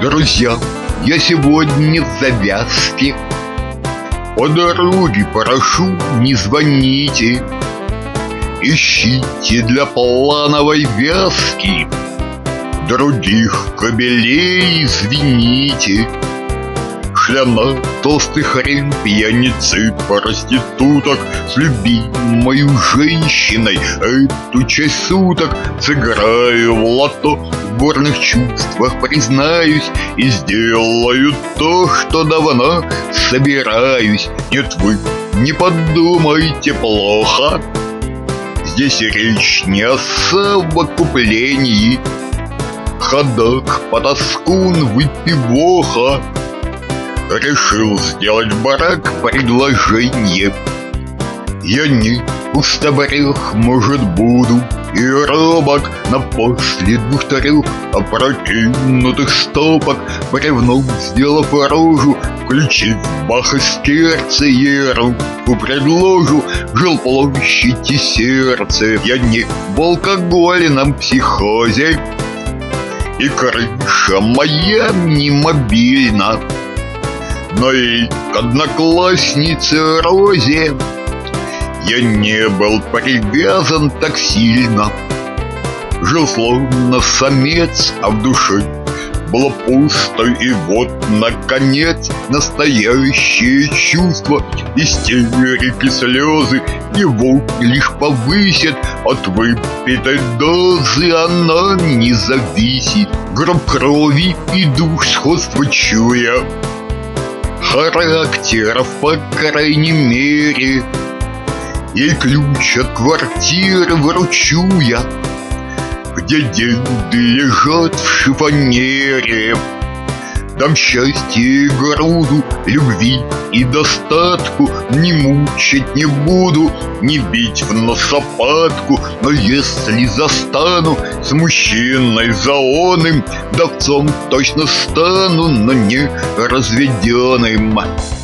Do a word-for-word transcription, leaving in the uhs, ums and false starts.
Друзья, я сегодня в завязке. По дороге прошу, не звоните. Ищите для плановой вязки других кобелей, извините. Шляна, толстый хрен, пьяницы, проституток с любимой женщиной эту часть суток сыграю в лото. В бурных чувствах признаюсь и сделаю то, что давно собираюсь. Нет, вы не подумайте плохо. Здесь речь не о совокуплении. Ходок, потаскун, выпивоха решил сделать барак предложение. Я не пустобрех, может, буду и робок, но после двух-трех опрокинутых стопок, бревном сделав рожу, включив Баха с терциером, предложу жилплощадь и сердце. Я не в алкогольном психозе, и крыша моя не мобильна, но и к однокласснице Розе я не был привязан так сильно. Жил словно самец, а в душе было пусто. И вот, наконец, настоящее чувство, истерики, слезы его лишь повысят от выпитой дозы. Она не зависит. Гроб крови и душ сходство чуя, характеров, по крайней мере, ей ключ от квартиры вручу я, где деньги лежат в шифонере. Дам счастье и груду любви и достатку, не мучить не буду, не бить в носопатку. Но если застану с мужчиной заоным, вдовцом точно стану, но не разведенным.